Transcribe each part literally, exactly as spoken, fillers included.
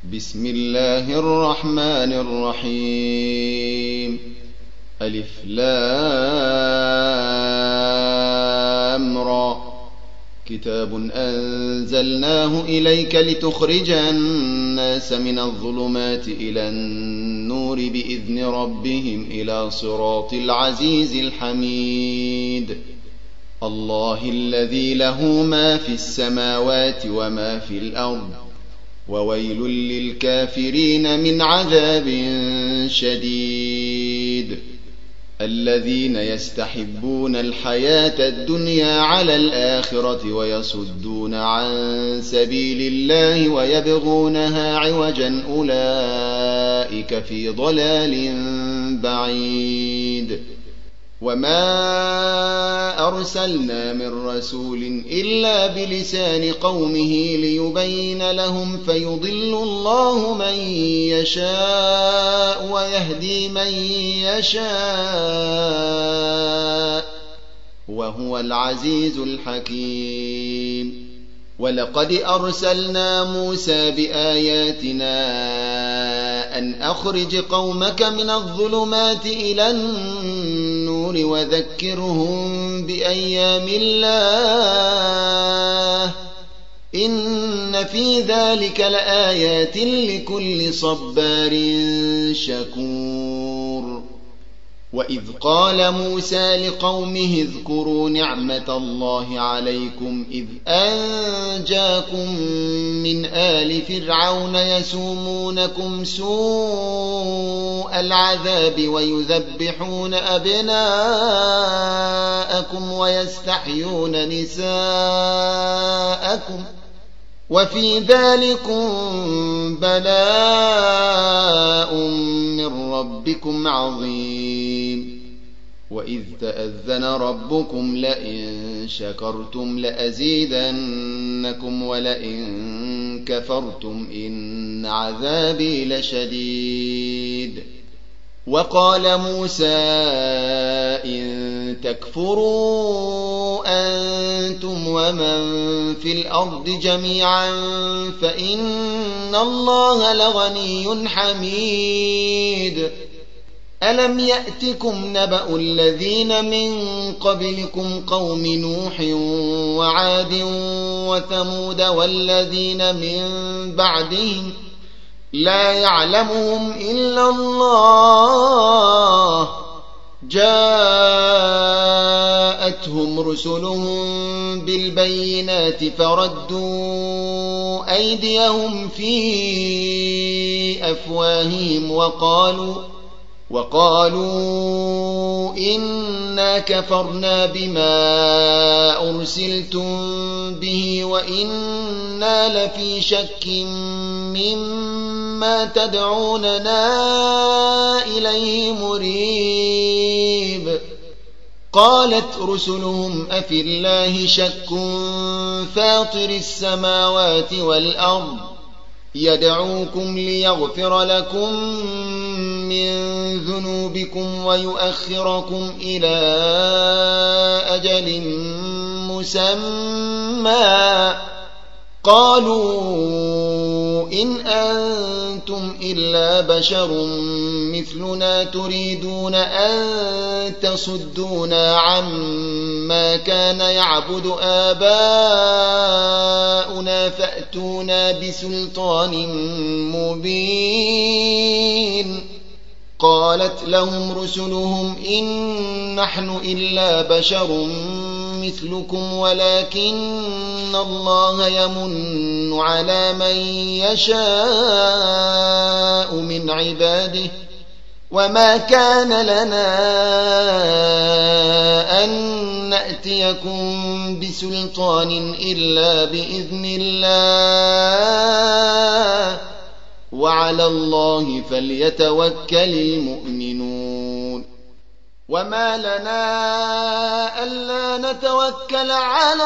بسم الله الرحمن الرحيم. ألف لام را. كتاب أنزلناه إليك لتخرج الناس من الظلمات إلى النور بإذن ربهم إلى صراط العزيز الحميد. الله الذي له ما في السماوات وما في الأرض، وويل للكافرين من عذاب شديد. الذين يستحبون الحياة الدنيا على الآخرة ويصدون عن سبيل الله ويبغونها عوجا، أولئك في ضلال بعيد. وما أرسلنا من رسول إلا بلسان قومه ليبين لهم، فيضل الله من يشاء ويهدي من يشاء، وهو العزيز الحكيم. ولقد أرسلنا موسى بآياتنا أن أخرج قومك من الظلمات إلى النور وذكرهم بأيام الله، إن في ذلك لآيات لكل صبار شكور. وإذ قال موسى لقومه اذكروا نعمة الله عليكم إذ أنجاكم من آل فرعون يسومونكم سوء العذاب ويذبحون أبناءكم ويستحيون نساءكم، وفي ذلكم بلاء من ربكم عظيم. وإذ تأذن ربكم لئن شكرتم لأزيدنكم ولئن كفرتم إن عذابي لشديد. وقال موسى إن تكفروا أنتم ومن في الأرض جميعا فإن الله لغني حميد. ألم يأتكم نبأ الذين من قبلكم قوم نوح وعاد وثمود والذين من بعدهم لا يعلمهم إلا الله، جاءتهم رسلهم بالبينات فردوا أيديهم في أفواههم وقالوا وقالوا إنا كفرنا بما أرسلتم به وإنا لفي شك مما تدعوننا إليه مريب. قالت رسلهم أفي الله شك فاطر السماوات والأرض يدعوكم ليغفر لكم من ذنوبكم ويؤخركم إلى أجل مسمى، قالوا إن أنتم إلا بشر مثلنا تريدون أن تصدونا عما كان يعبد آباؤنا فأتونا بسلطان مبين. قالت لهم رسلهم إن نحن إلا بشر مثلكم ولكن الله يمن على من يشاء من عباده، وما كان لنا أن نأتيكم بسلطان إلا بإذن الله، وعلى الله فليتوكل المؤمنون. وما لنا ألا نتوكل على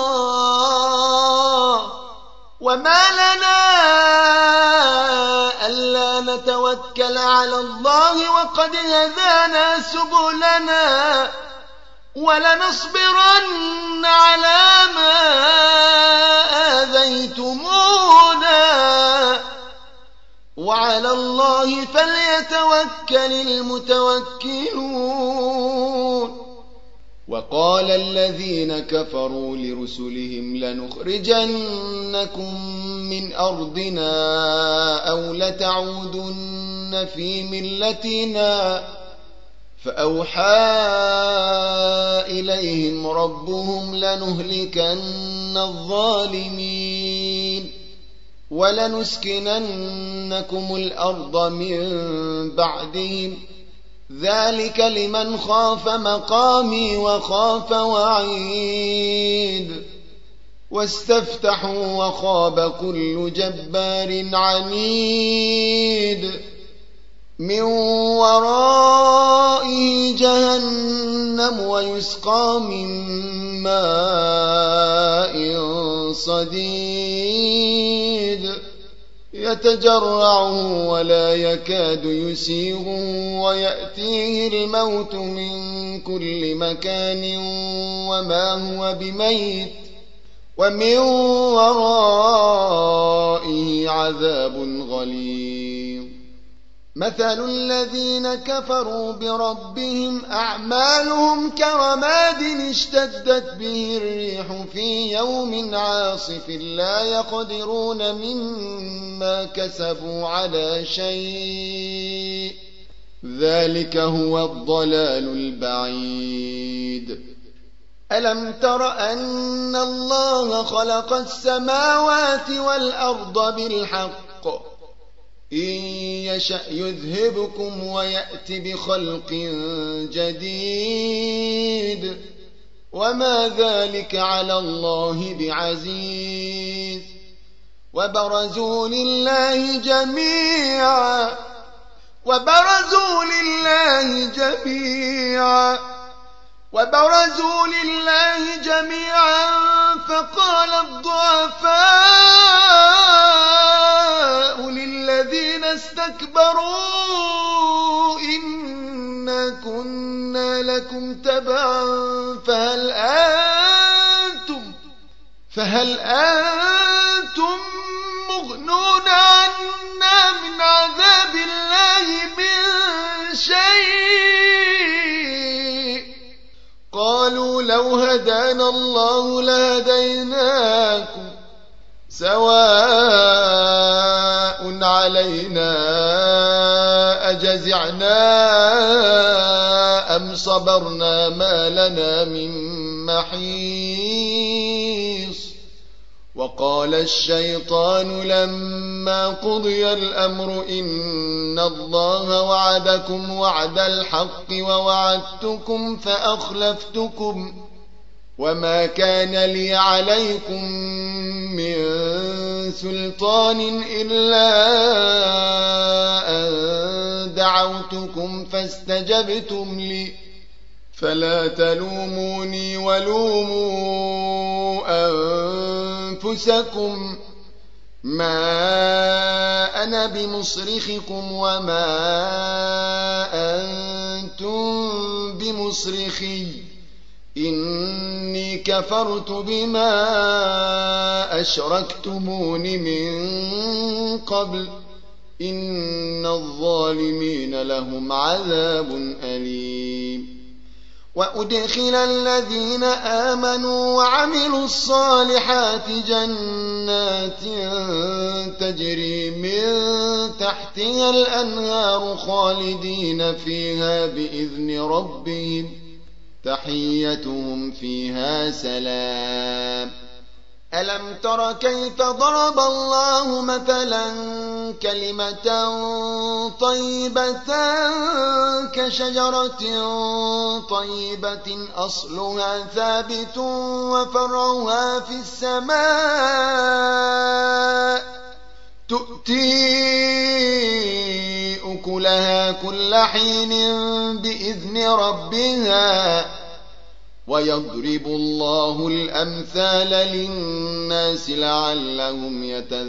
الله وما لنا ألا نتوكل على الله وقد هدانا سبلنا ولنصبرن على ما آذيتمونا وعلى الله فليتوكل المتوكلون. وقال الذين كفروا لرسلهم لنخرجنكم من أرضنا أو لتعودن في ملتنا فأوحى إليهم ربهم لنهلكن الظالمين ولنسكننكم الأرض من بعدهم ذلك لمن خاف مقامي وخاف وعيد. واستفتحوا وخاب كل جبار عنيد من ورائه جهنم ويسقى من ماء صديد يتجرعه ولا يكاد يسيغه ويأتيه الموت من كل مكان وما هو بميت ومن ورائه عذاب غليظ. مثل الذين كفروا بربهم أعمالهم كرماد اشتدت به الريح في يوم عاصف لا يقدرون مما كسبوا على شيء ذلك هو الضلال البعيد. ألم تر أن الله خلق السماوات والأرض بالحق إن يشأ يذهبكم ويأت بخلق جديد وما ذلك على الله بعزيز. وبرزوا لله جميعا وبرزوا لله جميعا وبرزوا لله جميعا فقال الضعفاء للذين استكبروا إنا كنا لكم تبعا فهل أنتم فهل أنتم مغنون عنا من عذاب الله من شيء قالوا لو هدانا الله لهديناكم سواء علينا أجزعنا أم صبرنا ما لنا من محيص. وقال الشيطان لما قضي الأمر إن الله وعدكم وعد الحق ووعدتكم فأخلفتكم وما كان لي عليكم من سلطان إلا أن دعوتكم فاستجبتم لي فلا تلوموني ولوموا أنفسكم ما أنا بمصرخكم وما أنتم بمصرخي إني كفرت بما أشركتمون من قبل إن الظالمين لهم عذاب أليم. وأدخل الذين آمنوا وعملوا الصالحات جنات تجري من تحتها الأنهار خالدين فيها بإذن ربهم تحيتهم فيها سلام. ألم تر كيف ضرب الله مثلا كلمة طيبة كشجرة طيبة أصلها ثابت وفرعها في السماء تؤتي أكلها كل حين بإذن ربها ويضرب الله الأمثال للناس لعلهم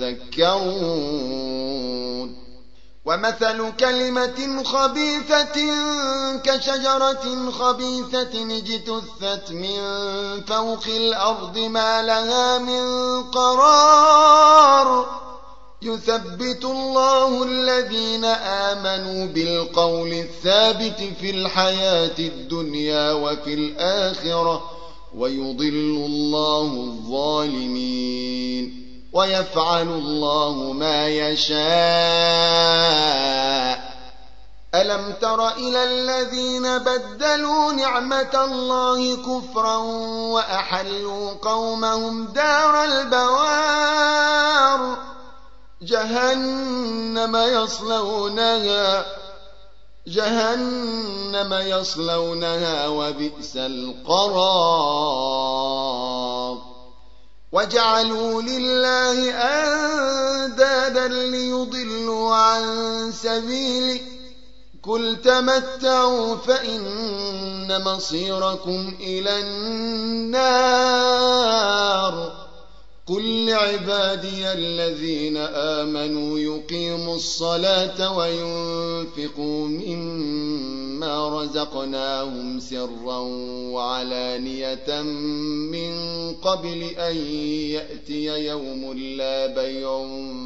يتذكرون. ومثل كلمة خبيثة كشجرة خبيثة اجتثت من فوق الأرض ما لها من قرار يثبت الله الذين آمنوا بالقول الثابت في الحياة الدنيا وفي الآخرة ويضل الله الظالمين ويفعل الله ما يشاء. ألم تر إلى الذين بدلوا نعمة الله كفرا وأحلوا قومهم دار البوار جهنم يصلونها جهنم يصلونها وبئس القرار وجعلوا لله أندادا ليضلوا عن سبيله قل تمتعوا فإن مصيركم إلى النار قل لعبادي الذين آمنوا يقيموا الصلاة وينفقوا مما رزقناهم سرا وعلانية من قبل أن يأتي يوم لا بيع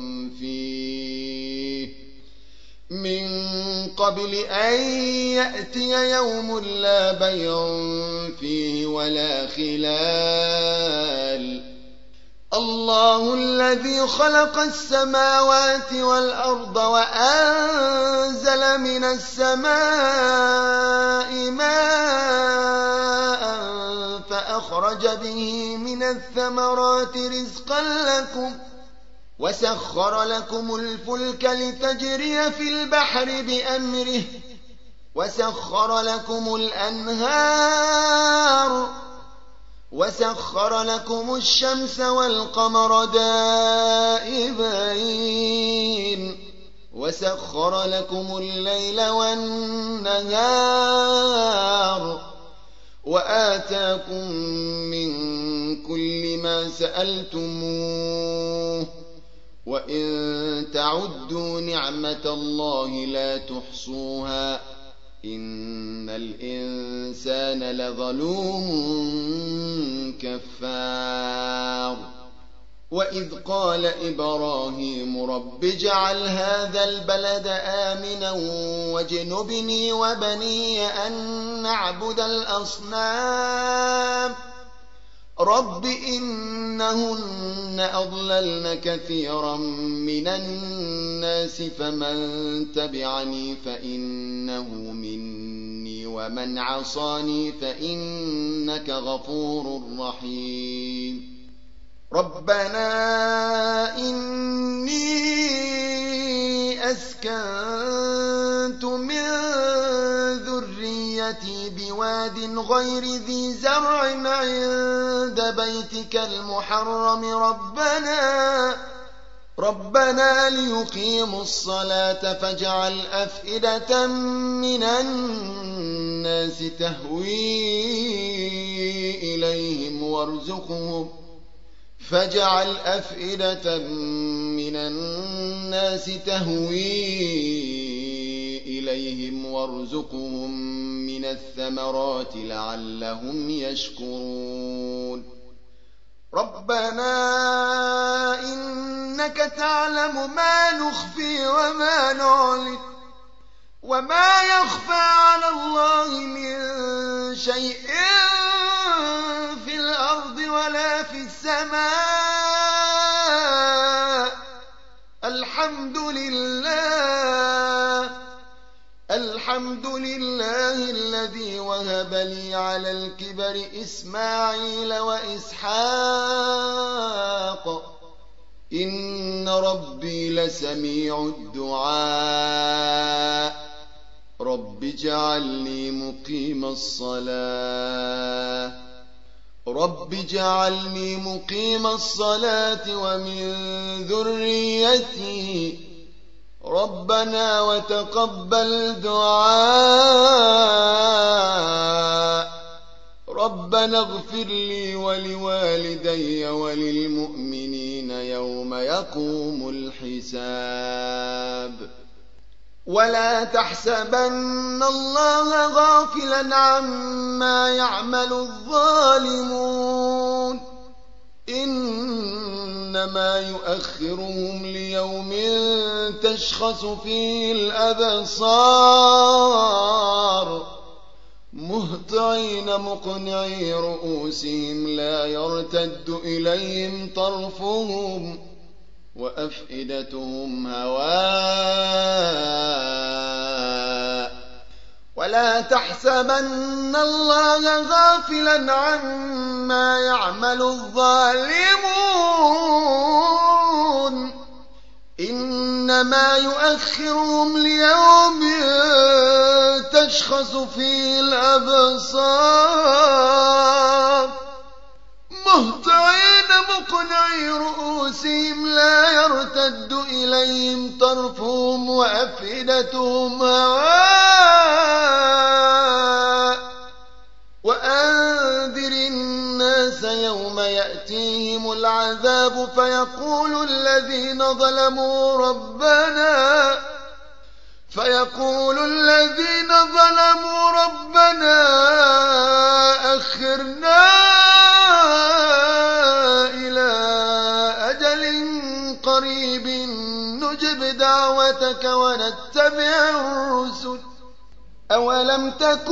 فيه من قبل أن يأتي يوم لا بيع فيه ولا خلال الله الذي خلق السماوات والأرض وأنزل من السماء ماء فأخرج به من الثمرات رزقا لكم وسخر لكم الفلك لتجري في البحر بأمره وسخر لكم الأنهار وسخر لكم الشمس والقمر دائبين وسخر لكم الليل والنهار وآتاكم من كل ما سألتموه وإن تعدوا نعمة الله لا تحصوها إن الإنسان لظلوم كفار وإذ قال إبراهيم رب اجعل هذا البلد آمنا واجنبني وبني أن نعبد الأصنام رب إنهن أضللن كثيرا من الناس فمن تبعني فإنه مني ومن عصاني فإنك غفور رحيم ربنا إني أسكنت من ذريتي بواد غير ذي زرع عند بيتك المحرم ربنا ربنا ليقيموا الصلاة فاجعل أفئدة من الناس تهوي إليهم وارزقهم فاجعل أفئدة من الناس تهوي إليهم وارزقهم من الثمرات لعلهم يشكرون ربنا إنك تعلم ما نخفي وما نعلن وما يخفى على الله من شيء في الأرض ولا في السماء الحمد لله الحمد لله الذي وهب لي على الكبر إسماعيل وإسحاق إن ربي لسميع الدعاء رب اجعلني مقيم الصلاة رب اجعلني مقيم الصلاة ومن ذريتي ربنا وتقبل دعاء ربنا اغفر لي ولوالدي وللمؤمنين يوم يقوم الحساب ولا تحسبن الله غافلا عما يعمل الظالمون إن إنما يؤخرهم ليوم تشخص فيه الأبصار مهطعين مقنعي رؤوسهم لا يرتد إليهم طرفهم وأفئدتهم هواء ولا تحسبن الله غافلا عما يعمل الظالمون إنما يؤخرهم ليوم تشخص فيه الأبصار مهطعين مقنعي رؤوسهم لا يرتد إليهم طرفهم وأفئدتهم هواء وأنذر الناس يوم يأتيهم العذاب فيقول الذين ظلموا ربنا فيقول الذين ظلموا ربنا أخرنا إلى أجل قريب نجب دعوتك ونتبع الرسل أولم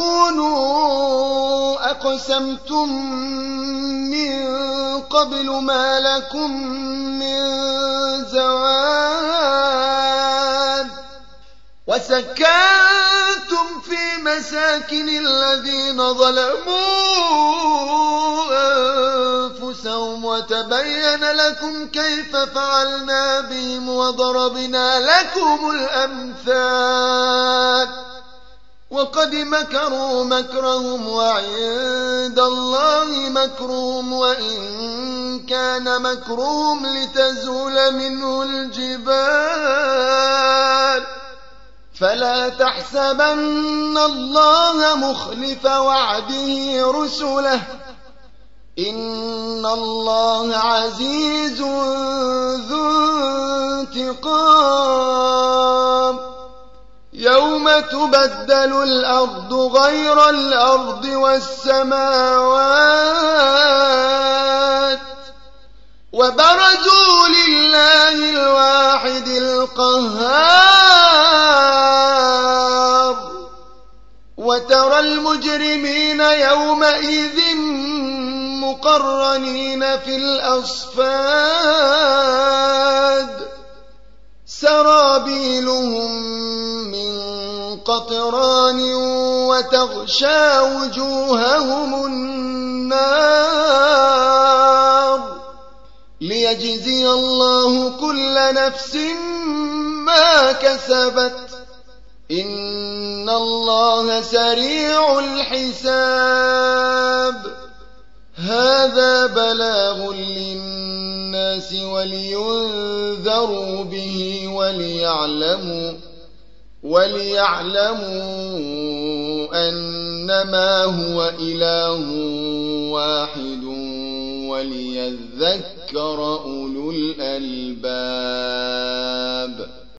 تكونوا أقسمتم من قبل ما لكم من زوال وسكنتم في مساكن الذين ظلموا أنفسهم وتبين لكم كيف فعلنا بهم وضربنا لكم الأمثال وقد مكروا مكرهم وعند الله مكرهم وإن كان مكرهم لتزول منه الجبال فلا تحسبن الله مخلف وعده رسله إن الله عزيز ذو انتقام يوم تبدل الأرض غير الأرض والسماوات وبرزوا لله الواحد القهار وترى المجرمين يومئذ مقرنين في الأصفاد سرابيلهم من قطران وتغشى وجوههم النار ليجزي الله كل نفس ما كسبت إن الله سريع الحساب هذا بلاغ للناس ولينذروا به وليعلموا وليعلموا أنما هو إله واحد وليذكر أولو الألباب